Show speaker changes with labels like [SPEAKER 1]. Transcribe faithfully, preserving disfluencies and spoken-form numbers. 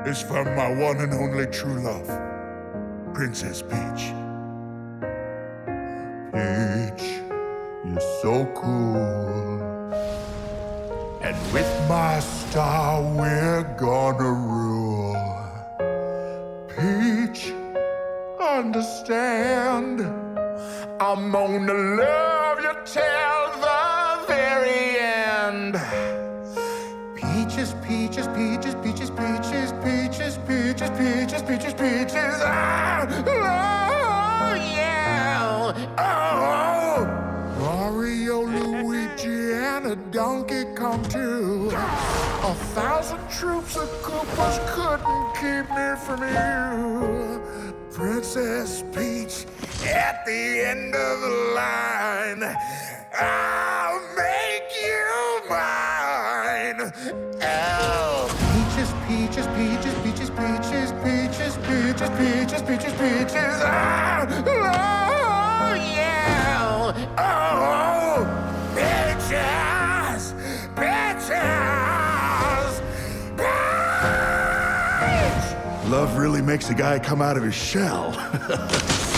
[SPEAKER 1] is from my one and only true love, Princess Peach. Peach, you're so cool. And with my star, we're gonna rule. Peach, understand, I'm gonna love you till the very end. Peaches, peaches, peaches, peaches, peaches, peaches, peaches, peaches, peaches, peaches. Ah, oh, yeah. Oh, Mario, Luigi, and a Donkey Kong too. A thousand troops of Koopas couldn't keep me from you. Princess Peach, at the end of the line, I'll make you mine. Oh, peaches, peaches, peaches, peaches, peaches, peaches, peaches, peaches, peaches, peaches. Ah, oh, yeah. Oh, peaches, peaches, peach. Love really makes a guy come out of his shell.